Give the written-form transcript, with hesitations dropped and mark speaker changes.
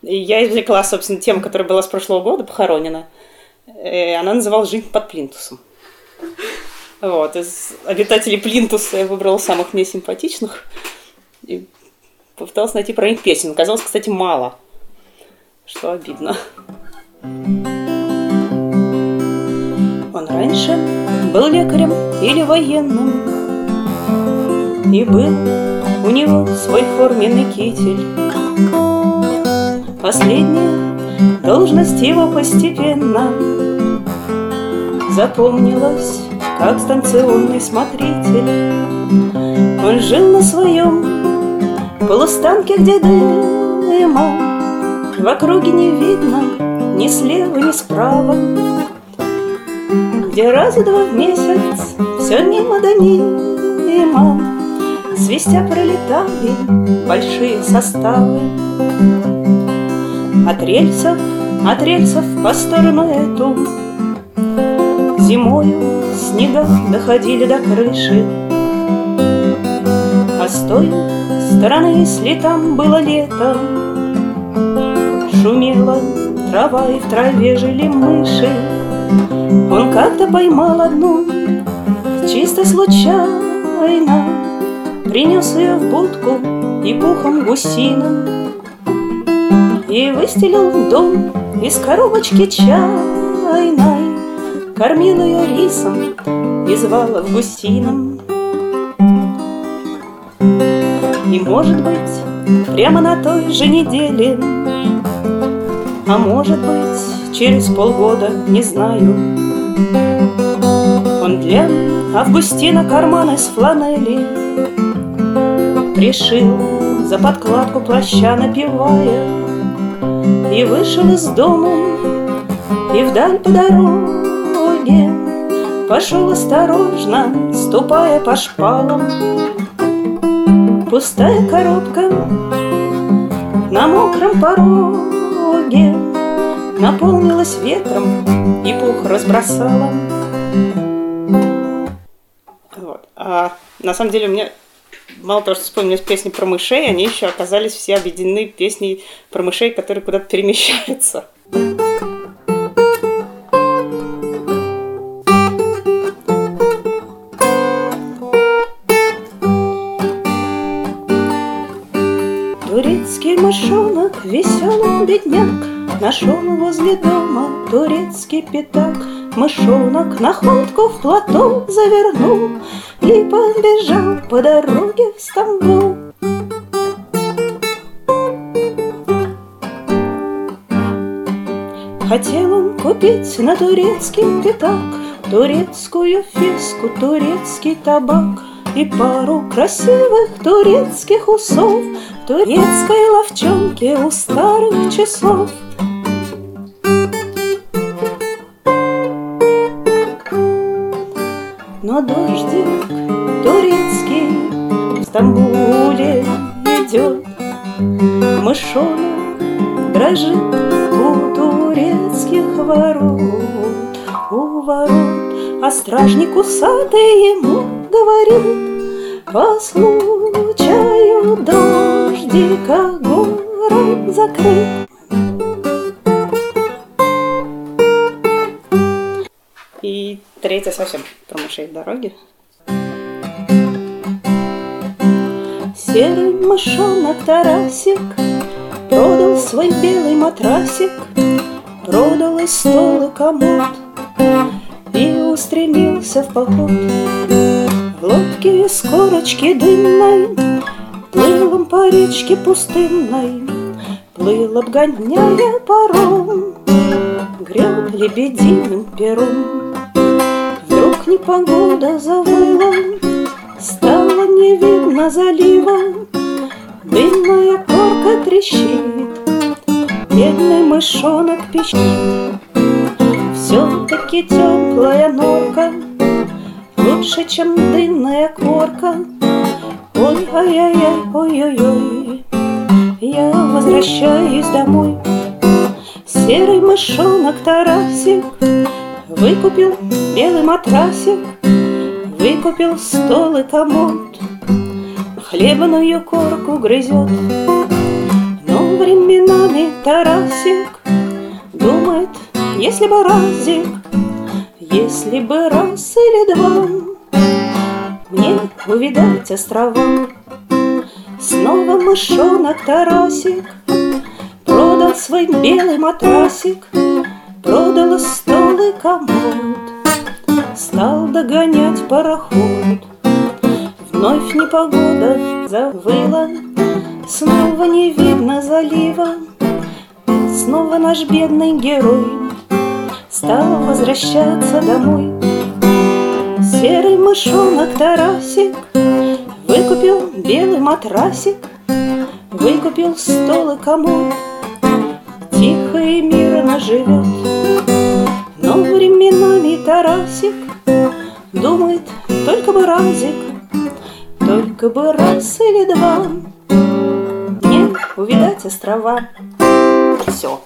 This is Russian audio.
Speaker 1: И я извлекла, собственно, тему, которая была с прошлого года, похоронена. И она называлась «Жизнь под плинтусом». Вот. Из обитателей Плинтуса я выбрала самых мне симпатичных и попыталась найти про них песен. Оказалось, кстати, мало, что обидно. Он раньше был лекарем или военным, и был у него свой форменный китель. Последняя должность его постепенно запомнилась как станционный смотритель. Он жил на своем полустанке, где дыма в округе не видно ни слева, ни справа, где раз-два в месяц все мимо да мимо, свистя пролетали большие составы. От рельсов по сторону эту зимою снега доходили до крыши, а с той стороны, если там было лето, шумела трава и в траве жили мыши. Он как-то поймал одну чисто случайно, принес ее в будку и пухом гусиным, и выстелил дом из коробочки чайной, кормил ее рисом и звал Августином. И, может быть, прямо на той же неделе, а может быть, через полгода, не знаю, он для Августина карман из фланели пришил за подкладку плаща, напевая, и вышел из дома, и вдаль по дороге пошел осторожно, ступая по шпалам. Пустая коробка на мокром пороге наполнилась ветром и пух разбросала. Вот. А на самом деле у меня мало того, что вспомнились песни про мышей, они еще оказались все объединены песней про мышей, которые куда-то перемещаются. Турецкий мышонок, веселый бедняк, нашел возле дома турецкий пятак. Мышонок находку в платок завернул и побежал по дороге в Стамбул. Хотел он купить на турецкий пятак турецкую феску, турецкий табак и пару красивых турецких усов в турецкой ловчонке у старых часов. Но дождик турецкий в Стамбуле идет, мышонок дрожит у турецких ворот, у ворот, а стражник усатый ему говорит: по случаю дождика город закрыт. И третья совсем про мышей в дороге. Серый мышонок Тарасик продал свой белый матрасик, продал и стол, и комод, и устремился в поход. В лодке из корочки дымной плыл он по речке пустынной, плыл, обгоняя паром, греб лебединым пером. Вдруг непогода завыла, стало не видно залива, дымная корка трещит, бедный мышонок пищит. Все-таки теплая норка лучше, чем дымная корка. Ой, ай-яй-яй, ой-ой-ой, я возвращаюсь домой. Серый мышонок Тарасик выкупил белый матрасик, выкупил стол и комод, хлебную корку грызет, но Но временами Тарасик думает, если бы разик, если бы раз или два мне увидать острова. Снова мышонок Тарасик продал свой белый матрасик, продал стол и комод, стал догонять пароход. Вновь непогода завыла, снова не видно залива, снова наш бедный герой стал возвращаться домой. Серый мышонок Тарасик выкупил белый матрасик, выкупил стол и комод, тихо и мирно живет. Но временами Тарасик думает, только бы разик, только бы раз или два мне увидать острова. Все.